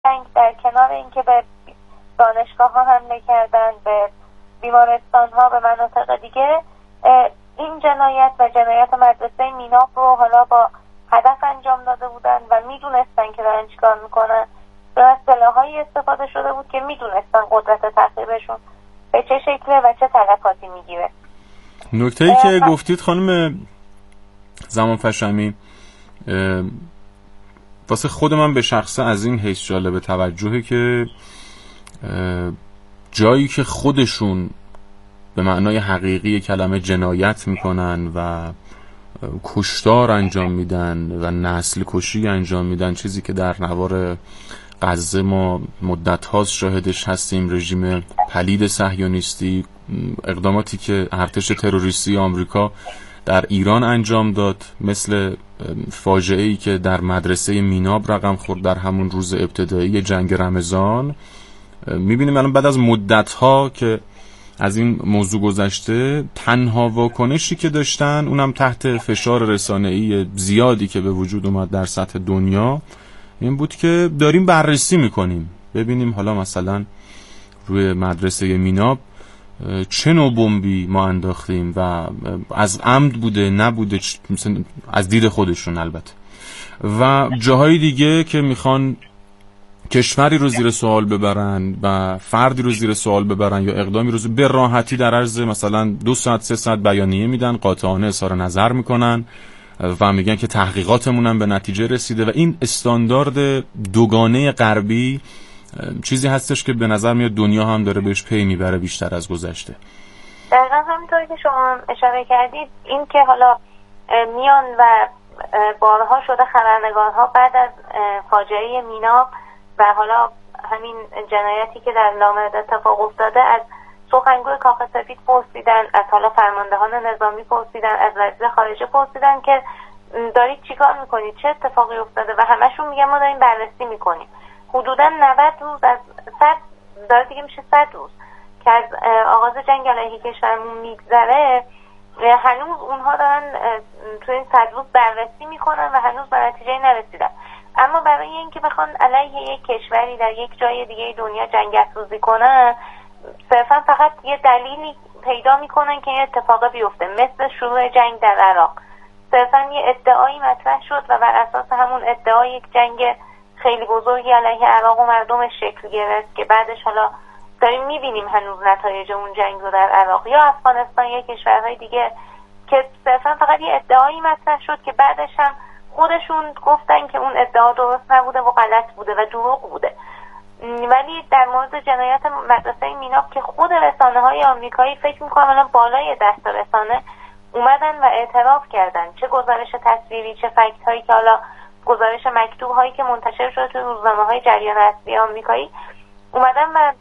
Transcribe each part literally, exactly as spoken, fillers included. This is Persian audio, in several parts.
جنگ در کنار اینکه به دانشگاه ها حمله کردن، به بیمارستان ها، به مناطق دیگه، این جنایت و جنایت مدرسه میناب رو حالا با هدف انجام داده بودن و میدونستن که دارن چیکار میکنن. از سلاحایی استفاده شده بود که میدونستن قدرت تخریبشون به چه شکله و چه تلفاتی میگیره. نکته‌ای که گفتید خانم زمانفشمی واسه خود من به شخصه از این حیث جالب توجهه که جایی که خودشون به معنای حقیقی کلمه جنایت میکنن و کشتار انجام میدن و نسل کشی انجام میدن، چیزی که در نوار غزه ما مدت هاست شاهدش هستیم، رژیم پلید صهیونیستی، اقداماتی که ارتش تروریستی آمریکا در ایران انجام داد، مثل فاجعه‌ای که در مدرسه میناب رقم خورد در همون روز ابتدایی جنگ رمضان. میبینیم الان بعد از مدت ها که از این موضوع گذشته، تنها واکنشی که داشتن، اونم تحت فشار رسانه‌ای زیادی که به وجود اومد در سطح دنیا، این بود که داریم بررسی میکنیم ببینیم حالا مثلا روی مدرسه میناب چه نوع بمبی ما انداختیم و از عمد بوده نبوده، مثلا از دید خودشون البته، و جاهای دیگه که میخوان کشوری رو زیر سوال ببرن و فردی رو زیر سوال ببرن یا اقدامی رو به راحتی در عرض مثلا دو ساعت سه ساعت بیانیه میدن، قاطعانه اظهار نظر میکنن و میگن که تحقیقاتمون هم به نتیجه رسیده. و این استاندارد دوگانه غربی چیزی هستش که به نظر میاد دنیا هم داره بهش پی میبره بیشتر از گذشته. دقیقا همینطوری که شما اشاره کردید، این که حالا میان و بارها شده خبرنگارها بعد از فاجعه میناب و حالا همین جنایتی که در لامرد اتفاق افتاده از سخنگوی کاخ سفید پرسیدن، از حالا فرماندهان نظامی پرسیدن، از وزیر خارجه پرسیدن که دارید چیکار میکنید، چه اتفاقی افتاده، و همشون میگن ما داریم بررسی میکنیم. حدودا نود روز از صد داره دیگه میشه صد روز که از آغاز جنگ علیه کشورمون میگذره، هنوز اونها دارن تو این صد روز بررسی میکنن و هنوز به نتیجه نرسیدن. اما برای اینکه بخوان علیه یک کشوری در یک جای دیگه دنیا جنگ افروزی کنن، صرفا فقط یه دلیلی پیدا میکنن که این اتفاق بیفته، مثل شروع جنگ در عراق. صرفا یه ادعایی مطرح شد و بر اساس همون ادعا یک جنگ خیلی بزرگی علیه عراق و مردمش شکل گرفت که بعدش حالا داریم میبینیم هنوز نتایج اون جنگ رو در عراق یا افغانستان یا کشورهای دیگه، که صرفا فقط یه ادعایی مطرح شد که بعدش هم خودشون گفتن که اون ادعا درست نبوده و غلط بوده و دروغ بوده. ولی در مورد جنایت مدرسه میناب که خود رسانه های آمریکایی فکر میکنم الان بالای دست رسانه اومدن و اعتراف کردن، چه گزارش تصویری چه فکت هایی که حالا گزارش مکتوب هایی که منتشر شده توی روزنامه های جریان اصلی آمریکایی، اومدن و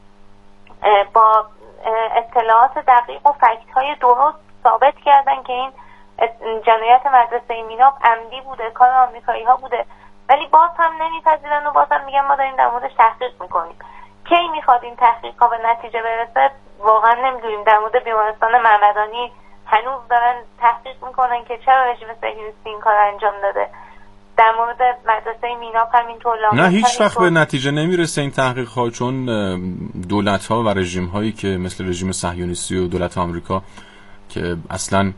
با اطلاعات دقیق و فکت های درست ثابت کردن که این جنایت مدرسه میناب عمدی بوده، کار آمریکایی ها بوده. ولی باز هم نمیپذیرن و باز هم میگن ما داریم در موردش تحقیق میکنیم. کی میخواد این تحقیق ها به نتیجه برسه واقعا نمیدونیم. در مورد بیمارستان محمدانی هنوز دارن تحقیق میکنن که چرا رژیم صهیونیستی این کار انجام داده. در مورد مدرسه میناب همینطور. نه هیچ وقت به نتیجه نمیرسه این تحقیق ها، چون دولت ها و رژیم هایی که مثل رژیم صهیونیستی و دولت آمریکا که اصلا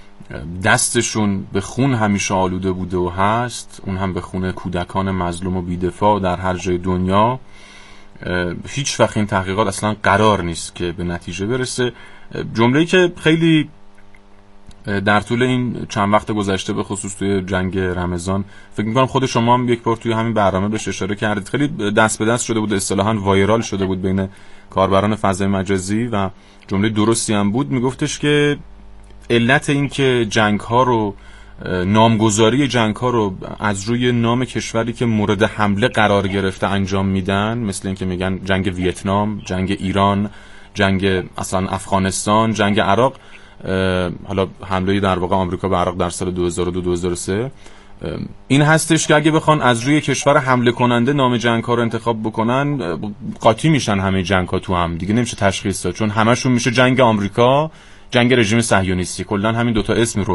دستشون به خون همیشه آلوده بوده و هست، اون هم به خون کودکان مظلوم و بی‌دفاع در هر جای دنیا، هیچ وقت این تحقیقات اصلا قرار نیست که به نتیجه برسه. جمله‌ای که خیلی در طول این چند وقت گذشته به خصوص توی جنگ رمضان فکر می‌کنم خود شما هم یک بار توی همین برنامه بهش اشاره کردید، خیلی دست به دست شده بود، اصطلاحاً وایرال شده بود بین کاربران فضای مجازی و جمله درستی هم بود. میگفتش که علت این که جنگ ها رو، نامگذاری جنگ ها رو از روی نام کشوری که مورد حمله قرار گرفته انجام میدن، مثل این که میگن جنگ ویتنام، جنگ ایران، جنگ اصلا افغانستان، جنگ عراق، حالا حمله در واقع آمریکا به عراق در سال دو هزار و دو دو هزار و سه، این هستش که اگه بخوان از روی کشور حمله کننده نام جنگ ها رو انتخاب بکنن، قاطی میشن همه جنگ ها تو هم دیگه، نمیشه تشخیص داد، چون همشون میشه جنگ آمریکا، جنگ رژیم صهیونیستی. کلا همین دوتا اسم رو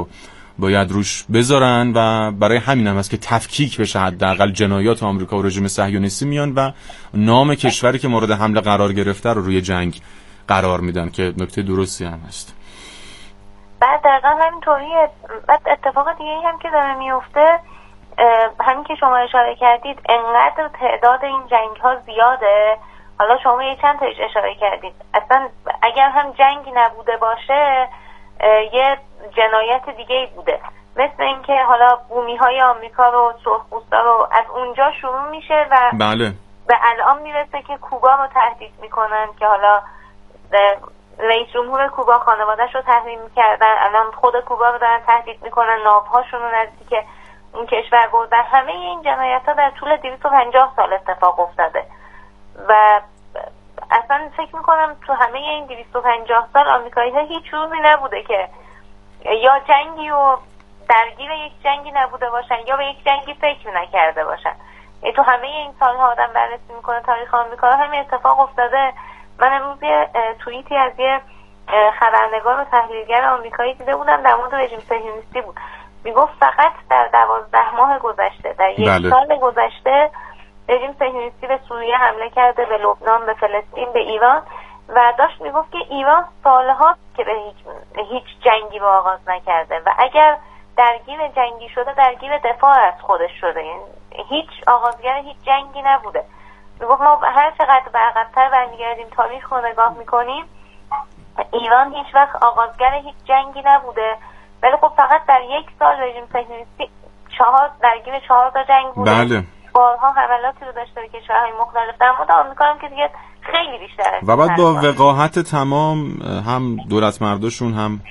باید روش بذارن و برای همین هم هست که تفکیک بشه حداقل جنایات آمریکا و رژیم صهیونیستی میان و نام کشوری که مورد حمله قرار گرفته رو روی جنگ قرار میدن که نکته درستی هم هست. بعد دقیقا همینطوریه. بعد اتفاق دیگه هم که داره میفته، همین که شما اشاره کردید، انقدر تعداد این جنگ ها زیاده. حالا شما یه چند تایش اشاره کردید، اصلا اگر هم جنگی نبوده باشه یه جنایت دیگه بوده، مثل اینکه حالا بومی های آمریکا رو، سرخپوستا رو از اونجا شروع میشه و بله به الان میرسه که کوبا رو تهدید میکنن که حالا رئیس جمهور کوبا خانواده‌اش رو تحریم میکردن، الان خود کوبا رو دارن تهدید میکنن، ناوهاشون رو نزدیک اون کشور بردن. همه این جنایت ها در طول دویست و پنجاه سال اتفاق افتاده و اصلا فکر میکنم تو همه این دویست و پنجاه سال آمریکایی ها هیچ روزی نبوده که یا جنگی و درگیر یک جنگی نبوده باشن یا به یک جنگی فکر نکرده باشن. تو همه این سالها آدم بررسی میکنه تاریخ آمریکا، همین اتفاق افتاده. من امروز یه توییتی از یه خبرنگار و تحلیلگر آمریکایی دیده بودم در مورد رژیم صهیونیستی بود. میگفت فقط در دوازده ماه گذشته، در یک بله. سال گذشته رژیم صهیونیستی به سوریه حمله کرده، به لبنان، به فلسطین، به ایران و داشت میگفت که ایران سالها که به هیچ, هیچ جنگی رو آغاز نکرده و اگر درگیر جنگی شده درگیر دفاع از خودش شده، یعنی هیچ آغازگر هیچ جنگی نبوده. میگفت ما هر چقدر به عقب‌تر برمیگردیم تاریخ رو نگاه میکنیم، ایران هیچ وقت آغازگر هیچ جنگی نبوده، ولی خب فقط در یک سال رژیم صهیونیستی چهار درگیر چهار تا جنگ بوده. بله. بارها حملاتی رو داشته به کشورهای مختلف، در مورد آمریکا هم که دیگه خیلی بیشتره و بعد با وقاحت تمام هم دولت مرداشون هم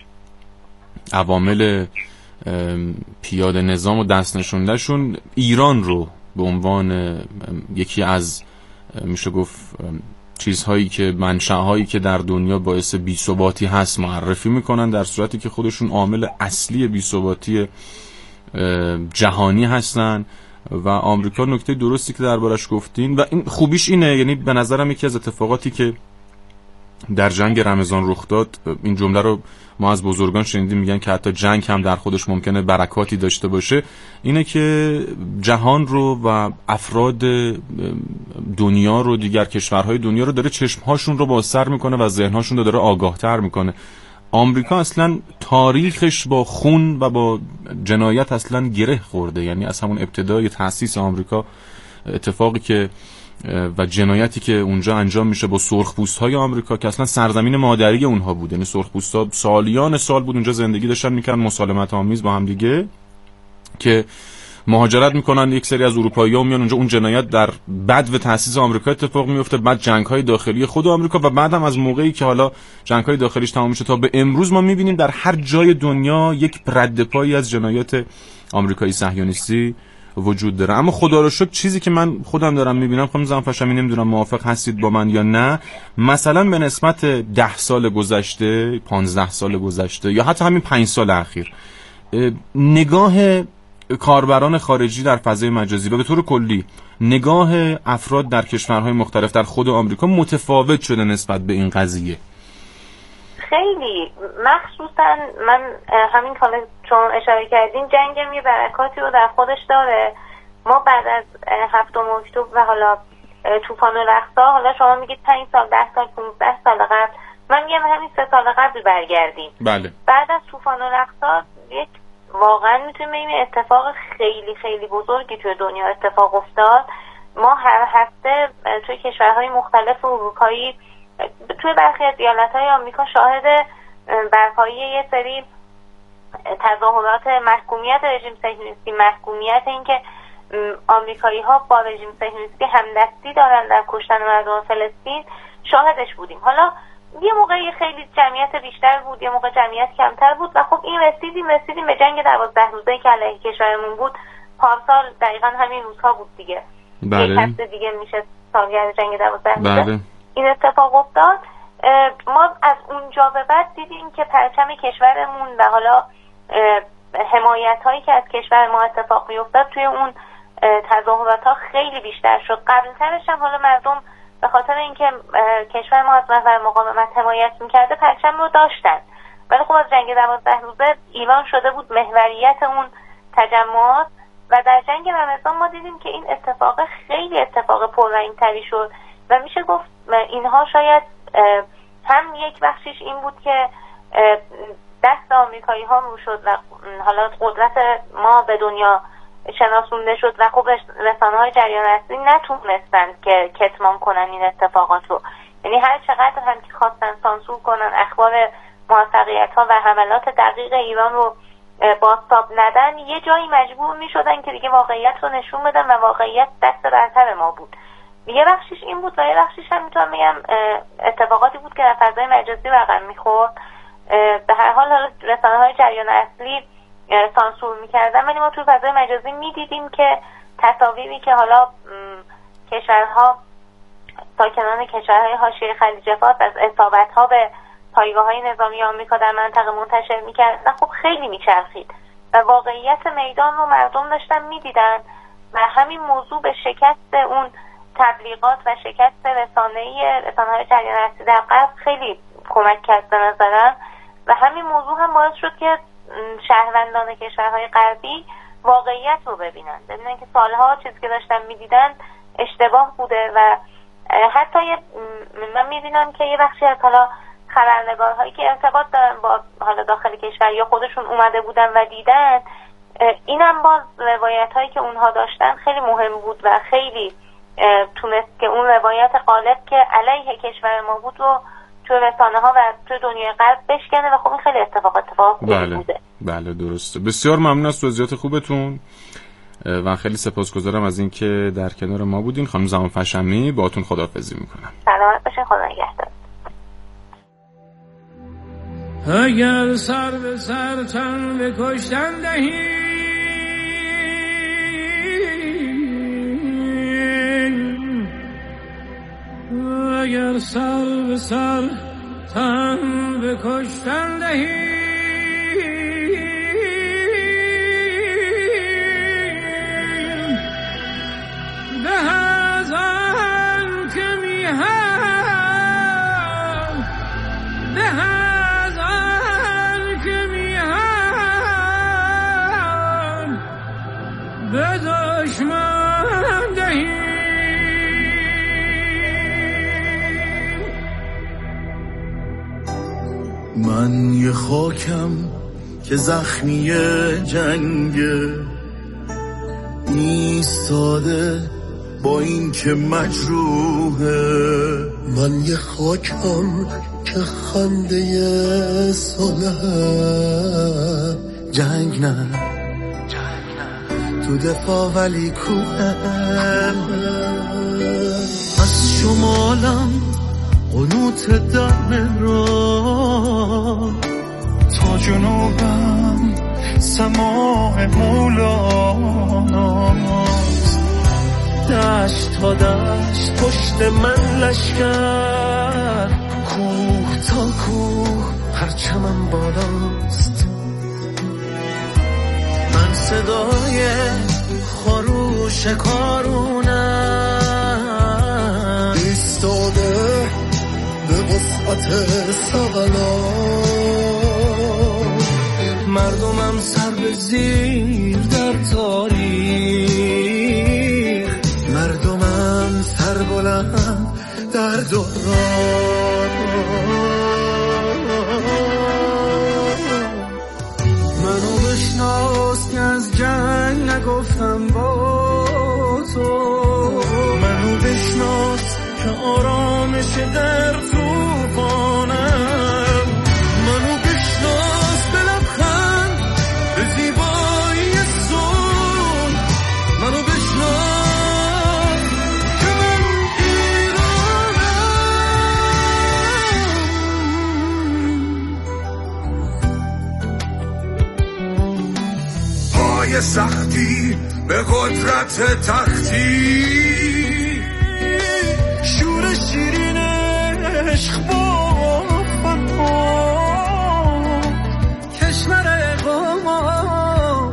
عوامل پیاده نظام و دست نشوندهشون ایران رو به عنوان یکی از میشه گفت چیزهایی که منشأهایی که در دنیا باعث بی‌ثباتی هست معرفی میکنن، در صورتی که خودشون عامل اصلی بی‌ثباتی جهانی هستن. و آمریکا نکته درستی که دربارش گفتین و این خوبیش اینه، یعنی به نظرم یکی از اتفاقاتی که در جنگ رمضان رخ داد، این جمله رو ما از بزرگان شنیدیم میگن که حتی جنگ هم در خودش ممکنه برکاتی داشته باشه، اینه که جهان رو و افراد دنیا رو، دیگر کشورهای دنیا رو داره چشمهاشون رو بازتر میکنه و ذهنهاشون رو داره آگاهتر میکنه. آمریکا اصلا تاریخش با خون و با جنایت اصلا گره خورده، یعنی از همون ابتدای تأسیس آمریکا اتفاقی که و جنایتی که اونجا انجام میشه با سرخپوست‌های آمریکا که اصلا سرزمین مادری اونها بود، یعنی سرخپوست‌ها سالیان سال بود اونجا زندگی داشتن میکردن مسالمت آمیز با هم دیگه، که مهاجرت میکنن یک سری از اروپایی‌ها میان اونجا، اون جنایت در بعد و تأسیس آمریکا اتفاق میفته، بعد جنگ‌های داخلی خود آمریکا و بعد هم از موقعی که حالا جنگ‌های داخلیش تمام میشه تا به امروز ما میبینیم در هر جای دنیا یک ردپایی از جنایات آمریکایی صهیونیستی وجود داره. اما خدا رو شکر چیزی که من خودم دارم میبینم، خانم زنفشمی نمیدونم موافق هستید با من یا نه، مثلا به نسبت ده سال گذشته، پانزده سال گذشته یا حتی همین پنج سال اخیر، نگاه کاربران خارجی در فضای مجازی و به طور کلی نگاه افراد در کشورهای مختلف در خود آمریکا متفاوت شده نسبت به این قضیه. خیلی مخصوصا من همین که چون اشاره کردین جنگ هم یه برکاتی رو در خودش داره. ما بعد از هفتم اکتبر و حالا طوفان الاقصی، حالا شما میگید پنج سال، ده سال، پانزده سال قبل، من میگم همین سه سال قبل برگردیم. بله. بعد از طوفان الاقصی یک واقعا میتونیم بگیم اتفاق خیلی خیلی بزرگی توی دنیا اتفاق افتاد. ما هر هفته توی کشورهای مختلف اروپایی، توی برخی از ایالت‌های آمریکا شاهد برپایی یه سری تظاهرات محکومیت رژیم صهیونیستی، محکومیت این که آمریکایی‌ها با رژیم صهیونیستی همدستی دارن در کشتن مردم فلسطین شاهدش بودیم. حالا یه موقعی خیلی جمعیت بیشتر بود، یه موقع جمعیت کمتر بود و خب این رسیدیم رسیدیم به جنگ دوازده روزه که علیه کشورمون بود. پارسال دقیقاً همین روزها بود دیگه. بله. یک هفته دیگه میشه سالگرد جنگ دوازده روزه. بله. این اتفاق افتاد. ما از اونجا به بعد دیدیم که پرچم کشورمون و حالا حمایت هایی که از کشور ما اتفاق میافتاد توی اون تظاهرات ها خیلی بیشتر شد. قبلترش هم حالا مردم به خاطر اینکه کشور ما از محور مقاومت حمایت میکرده پرچم رو داشتن، ولی خب از جنگ دوازده روزه ایران شده بود محوریت اون تجمعات و در جنگ رمضان ما دیدیم که این اتفاق خیلی اتفاق پررنگ‌تری شد و میشه گفت اینها شاید هم یک بخشش این بود که دست آمریکایی ها رو شد و حالا قدرت ما به دنیا شناسونده شد و خب رسانه های جریان اصلی نتونستند که کتمان کنن این اتفاقات رو، یعنی هر چقدر هم که خواستن سانسور کنن اخبار موفقیت ها و حملات دقیق ایران رو بازتاب ندن، یه جایی مجبور می شدن که دیگه واقعیت رو نشون بدن و واقعیت دست برتر ما بود. یه بخشش این بود و یه بخشش هم میتونم بگم اتفاقاتی بود که در فضای مجازی رقم میخورد. به هر حال رسانه های جریان اصلی سانسور میکردن ولی ما توی فضای مجازی میدیدیم که تصاویری که حالا کشورها ساکنان کشورهای حاشیه خلیج فارس از اصابت‌ها به پایگاه‌های نظامی آمریکا در منطقه منتشر میکردن خب خیلی میچرخید و واقعیت میدان رو مردم داشتن میدیدن و همین موضوع به شکست اون تبلیغات و شکست رسانه‌ای رسانه‌های جریان اصلی در غرب خیلی کمک کرد به نظرم و همین موضوع هم باعث شد که شهروندان کشورهای غربی واقعیت رو ببینن ببینن که سالها چیزی که داشتن میدیدن اشتباه بوده و حتی من میبینم که یه بخشی از حالا خبرنگارهایی که ارتباط دارن با حالا داخل کشور یا خودشون اومده بودن و دیدن، اینم باز روایت هایی که اونها داشتن خیلی مهم بود و خیلی تونست که اون روایت غالب که علیه کشور ما بود رو تو رسانه ها و تو دنیای غرب بشکنه و خب این خیلی اتفاق اتفاق بله. بوده. بله درسته. بسیار ممنون از توضیحات خوبتون و خیلی سپاسگزارم از اینکه در کنار ما بودین. خانم زمان فشمی باهاتون خداحافظی میکنم. سلامت باشین، خدا نگهدار. اگر سر به سر تن به کشتن دهی اگر سر به سر تن به کشتن دهی به هزار که میهم به هزار که میهم به دشمن دهی. من یه خاکم که زخمی جنگه ایستاده با این که مجروحه. من یه خاکم که خنده صلح جنگ نه تو دفاع ولی کوهم. از شمالم قنوت در مهران تا جنوبم سماع مولاناست. دشت تا دشت پشت من لشکر، کوه تا کوه پرچمم بالاست. من صدای خروش کارونم ایستاده به وسعت سغلا. مردمم سر به زیر در تاریخ، مردمم سر بلند در دوران. منو بشناس که از جنگ نگفتم با تو. منو بشناس که آرامش در توفانم. منو بشناس به لبخند به زیبایی صلح. منو بشناس که من ایرانم. پای سختی به قدرت تختی، شور شیرین عشق با فنها. کشور اقامت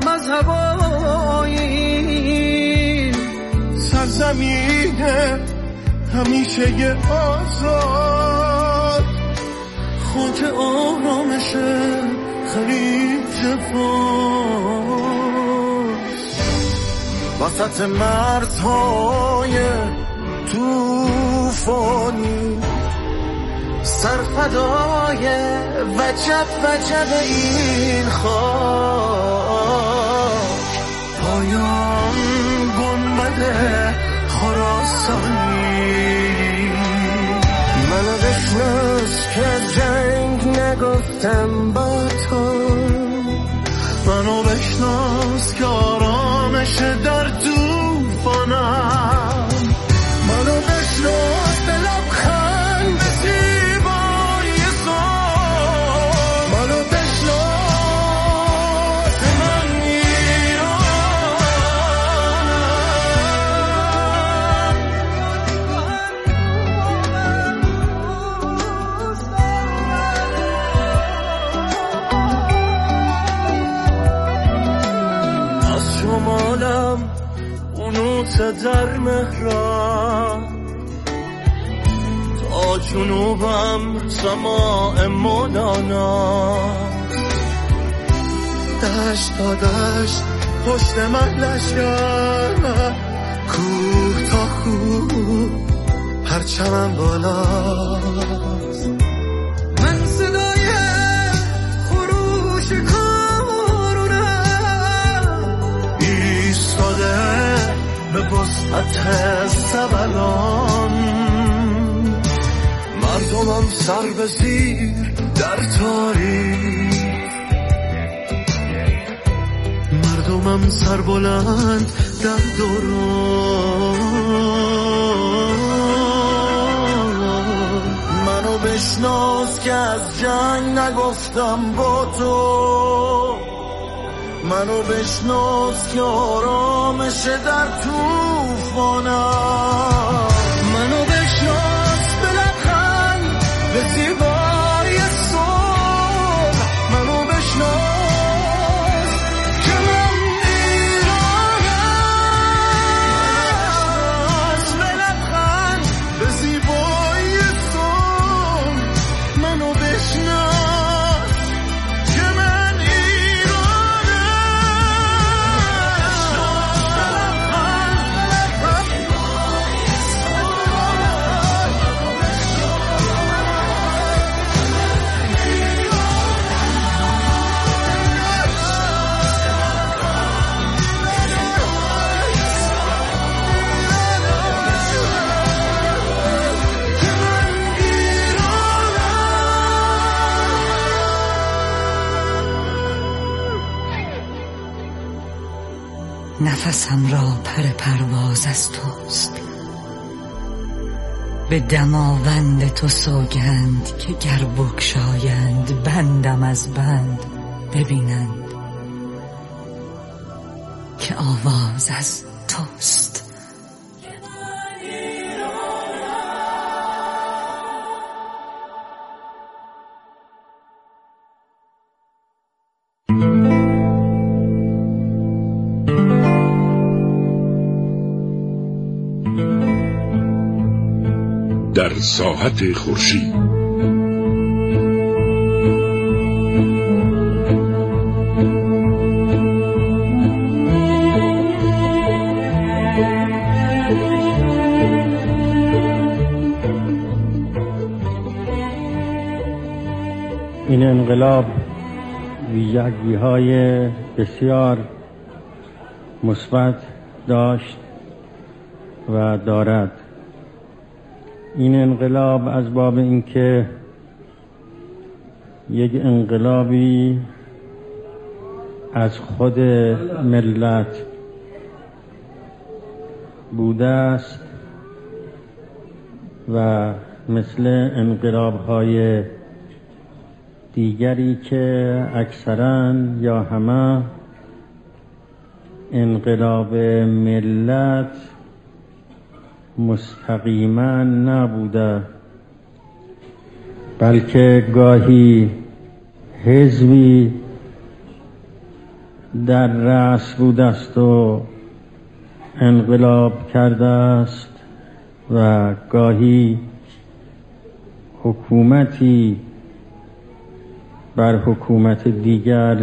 مذهبایی، سرزمین همیشه آزاد. خاک آرامشه خلیج فارس، وسط مرزهای توفانی، سرفدای وجب وجب این خاک، پایان گنبد خراسانی. منو بشناس که جنگ نگفتم با تو، منو بشناس که آرامش در توفانم، منو بشناس به لبخند زیبای صبح، منو بشناس من ایرانم. از شمالم اونوت در مهران، تا جنوبم سماع مولانا، دشت تا دشت پشت من لشگر، کوه تا کوه پرچمم بالاست. من صدای خروش کارونم ایستاده به وسعت سبلان، مردمم سر به زیر در تاریخ، مردمم سر بلند در دوران. منو بشناس که از جنگ نگفتم با تو، منو بشناس که آرامش در توفانم، منو بشناس به لبخند به زیبای صبح، منو بشناس که من ایرانم، به لبخند به زیبای صبح، منو بشناس که من نفسم را پر پرواز از توست، به دماوند تو سوگند که گر بگشایند بندم از بند، ببینند که آواز از توست. در ساحت خورشید این انقلاب ویژگی‌های بسیار مثبت داشت و دارد. این انقلاب از باب اینکه یک انقلابی از خود ملت بوده است و مثل انقلاب‌های دیگری که اکثراً یا همه انقلاب ملت مستقیما نبوده، بلکه گاهی حزبی در رأس بوده است و انقلاب کرده است و گاهی حکومتی بر حکومت دیگر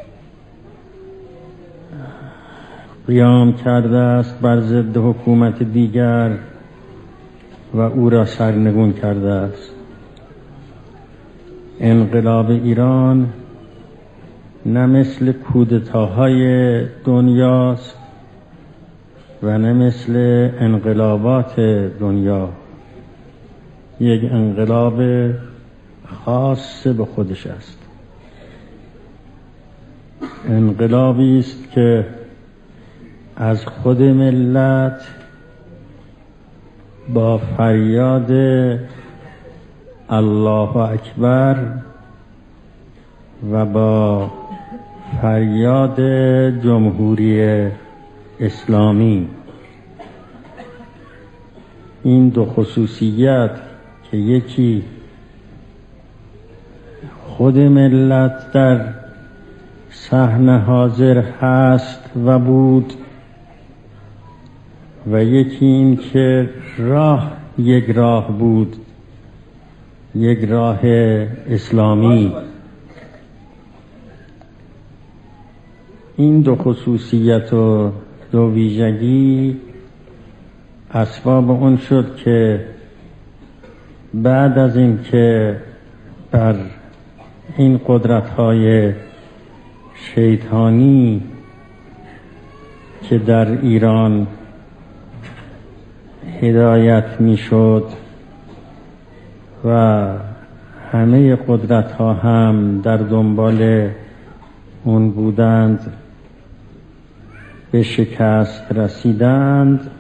قیام کرده است، بر ضد حکومت دیگر و او را سرنگون کرده است. انقلاب ایران نه مثل کودتاهای دنیاست و نه مثل انقلابات دنیا، یک انقلاب خاص به خودش است. انقلابی است که از خود ملت با فریاد الله اکبر و با فریاد جمهوری اسلامی، این دو خصوصیت که یکی خود ملت در صحنه حاضر هست و بود و یکی این که راه یک راه بود، یک راه اسلامی. این دو خصوصیت و دو ویژگی اسباب اون شد که بعد از این که بر این قدرت‌های شیطانی که در ایران هدایت میشد و همه قدرت‌ها هم در دنبال اون بودند، به شکست رسیدند.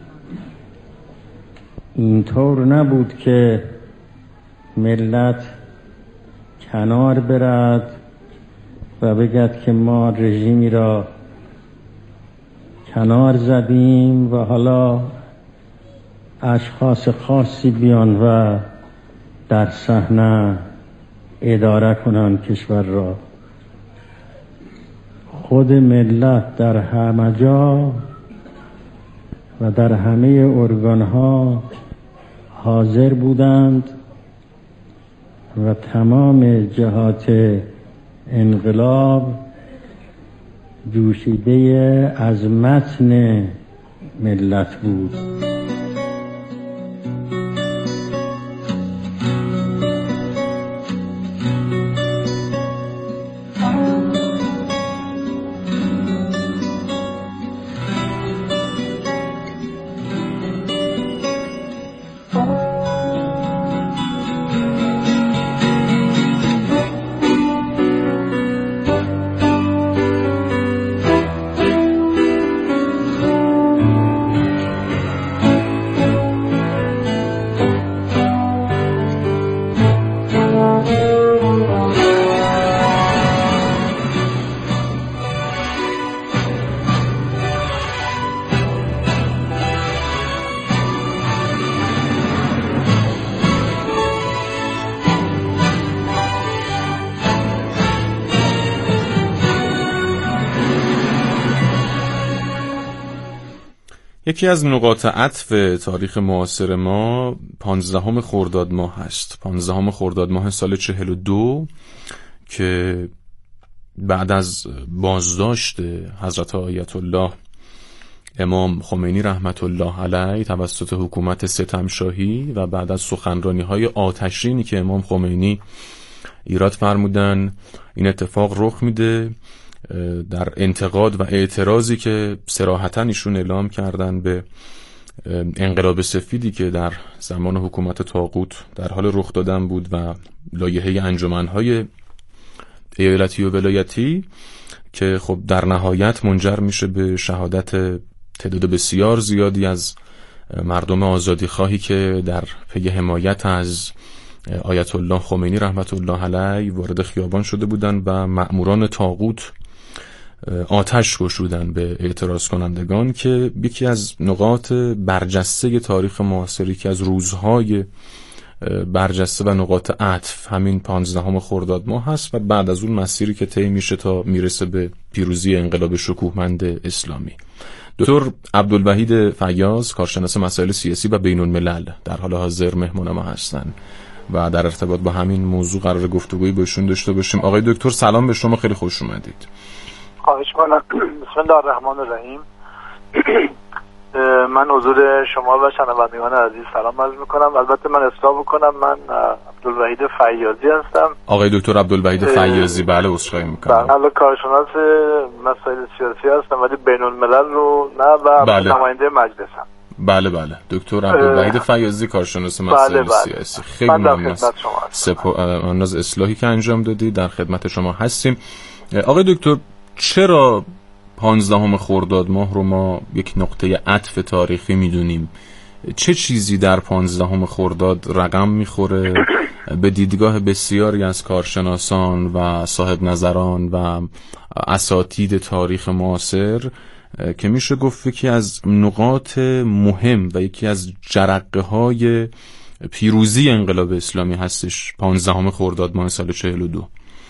اینطور نبود که ملت کنار برد و بگد که ما رژیمی را کنار زدیم و حالا اشخاص خاصی بیان و در صحنه اداره کنن کشور را. خود ملت در همه جا و در همه ارگانها حاضر بودند و تمام جهات انقلاب جوشیده از متن ملت بود. یکی از نقاط عطف تاریخ معاصر ما پانزدهم خرداد ماه هست. پانزدهم خرداد ماه سال چهل و دو که بعد از بازداشت حضرت آیت الله امام خمینی رحمت الله علیه توسط حکومت ستمشاهی و بعد از سخنرانی‌های آتشینی که امام خمینی ایراد فرمودن، این اتفاق رخ میده در انتقاد و اعتراضی که صراحتاً ایشون اعلام کردن به انقلاب سفیدی که در زمان حکومت طاغوت در حال رخ دادن بود و لایحه انجمن‌های ایالتی و ولایتی که خب در نهایت منجر میشه به شهادت تعداد بسیار زیادی از مردم آزادی خواهی که در پی حمایت از آیت الله خمینی رحمت الله علیه وارد خیابان شده بودند و مأموران طاغوت آتش گشودن به اعتراض کنندگان، که یکی از نقاط برجسته تاریخ معاصری که از روزهای برجسته و نقاط عطف همین پانزدهم خرداد ماه هست و بعد از اون مسیری که طی میشه تا میرسه به پیروزی انقلاب شکوهمند اسلامی. دکتر عبدالوحید فیاض، کارشناس مسائل سیاسی و بین الملل، در حال حاضر مهمان ما هستند و در ارتباط با همین موضوع قرار گفتگویی باشون داشته باشیم. آقای دکتر سلام به شما، خیلی خوش اومدید. خواهش می‌کنم. بسم الله الرحمن الرحیم. من حضور شما و شنوندگان عزیز سلام عرض می‌کنم. البته من اصلاح بکنم، من عبدالوحید فیاضی هستم. آقای دکتر عبدالوحید فیاضی، بله عذرخواهی می‌کنم. بله، کارشناس مسائل سیاسی هستم ولی بین الملل رو نه و بله. نماینده مجلسم. بله بله دکتر عبدالوحید فیاضی، کارشناس مسائل بله بله. سیاسی. خیلی ممنون از سپا... از اصلاحی که انجام دادی، در خدمت شما هستیم. آقای دکتر، چرا پانزدهم خرداد ماه رو ما یک نقطه عطف تاریخی میدونیم؟ چه چیزی در پانزدهم خرداد رقم میخوره به دیدگاه بسیاری از کارشناسان و صاحب نظران و اساتید تاریخ معاصر که میشه گفت یکی از نقاط مهم و یکی از جرقه های پیروزی انقلاب اسلامی هستش، پانزدهم خرداد ماه سال چهل و دو؟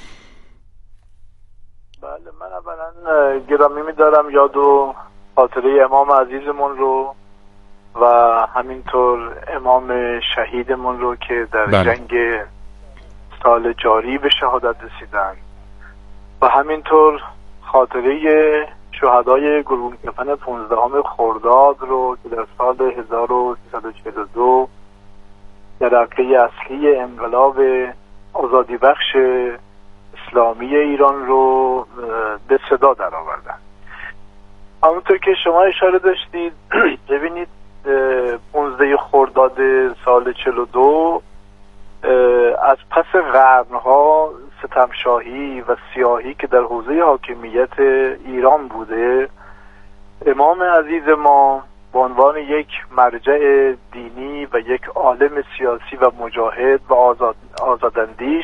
بله، من اولا گرامی می‌دارم یاد و خاطره امام عزیزمون رو و همینطور امام شهیدمون رو که در بله. جنگ سال جاری به شهادت رسیدن و همینطور خاطره شهدای گروه کفن پانزدهم خرداد رو که در سال هزار و سیصد و چهل و دو جرقه اصلی انقلاب آزادی بخش اسلامی ایران رو به صدا در آوردن. همونطور که شما اشاره داشتید، ببینید پانزده خرداد سال چهل و دو از پس قرنها ستمشاهی و سیاهی که در حوزه حاکمیت ایران بوده، امام عزیز ما به عنوان یک مرجع دینی و یک عالم سیاسی و مجاهد و آزاد آزاداندیش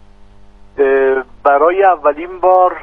برای اولین بار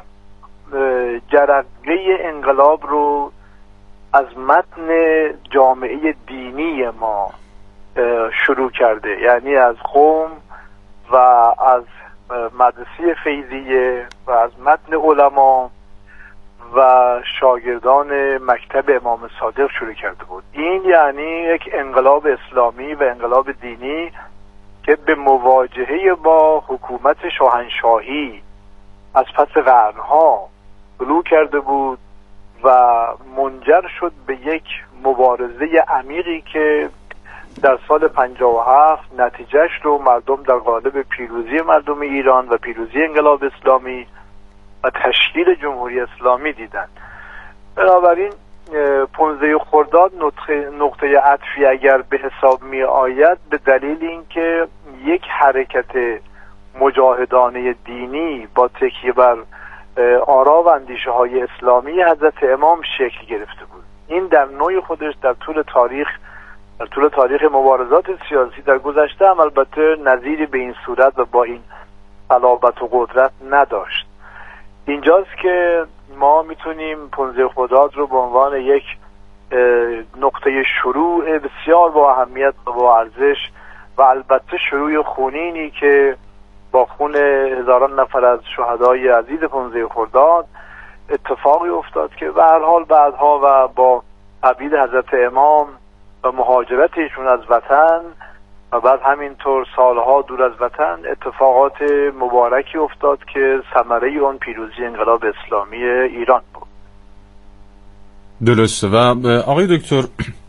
جرقه انقلاب رو از متن جامعه دینی ما شروع کرده، یعنی از قم و از مدرسه فیضیه و از متن علما و شاگردان مکتب امام صادق شروع کرده بود. این یعنی یک انقلاب اسلامی و انقلاب دینی که به مواجهه با حکومت شاهنشاهی از پس قرنها شروع کرده بود و منجر شد به یک مبارزه عمیقی که در سال پنجاه و هفت نتیجهش رو مردم در قالب پیروزی مردم ایران و پیروزی انقلاب اسلامی و تشکیل جمهوری اسلامی دیدن. بنابراین پانزده خرداد نقطه عطفی اگر به حساب می آید به دلیل اینکه یک حرکت مجاهدانه دینی با تکیه بر آرا و اندیشه های اسلامی حضرت امام شکل گرفته بود. این در نوع خودش در طول تاریخ در طول تاریخ مبارزات سیاسی در گذشته هم البته نظیری به این صورت و با این صلابت و قدرت نداشت. اینجاست که ما میتونیم پانزده خرداد رو به عنوان یک نقطه شروع بسیار با اهمیت و با ارزش و البته شروع خونینی که با خون هزاران نفر از شهدای عزیز پانزده خرداد اتفاقی افتاد که به هر حال بعدها و با تبعید حضرت امام و مهاجرت ایشون از وطن و بعد همینطور سالها دور از وطن اتفاقات مبارکی افتاد که ثمره اون پیروزی انقلاب اسلامی ایران بود. درسته. و آقای دکتر،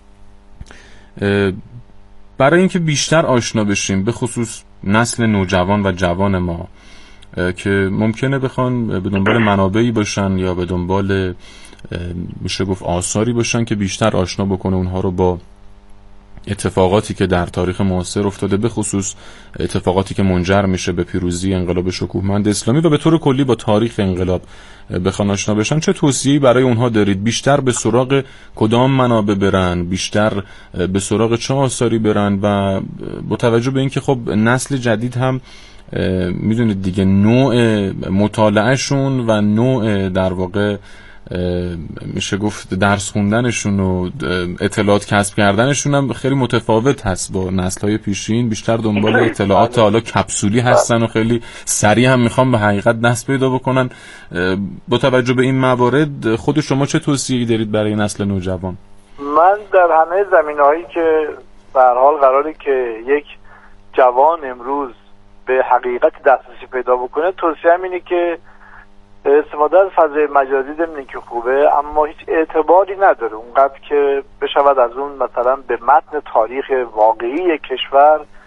برای اینکه بیشتر آشنا بشیم به خصوص نسل نوجوان و جوان ما که ممکنه بخوان به دنبال منابعی باشن یا به دنبال میشه گفت آثاری باشن که بیشتر آشنا بکنه اونها رو با اتفاقاتی که در تاریخ معاصر افتاده، به خصوص اتفاقاتی که منجر میشه به پیروزی انقلاب شکوهمند اسلامی و به طور کلی با تاریخ انقلاب بخوان آشنا بشن، چه توصیه‌ای برای اونها دارید؟ بیشتر به سراغ کدام منابع برن؟ بیشتر به سراغ چه آثاری برن؟ و با توجه به اینکه خب نسل جدید هم میدونید دیگه نوع مطالعهشون و نوع در واقع میشه گفت درس خوندنشون و اطلاعات کسب کردنشون هم خیلی متفاوت هست با نسل‌های پیشین. بیشتر دنبال اطلاعات حالا کپسولی هستن و خیلی سریع هم میخوان به حقیقت دست پیدا بکنن. با توجه به این موارد خود شما چه توصیه‌ای دارید برای نسل نوجوان؟ من در همه زمینه‌هایی که به هر حال قراره که یک جوان امروز به حقیقت دسترسی پیدا بکنه، توصیه‌ام اینه که استفاده از فضای مجازی ضمن که خوبه، اما هیچ اعتباری نداره اونقدر که بشود از اون مثلا به متن تاریخ واقعی کشور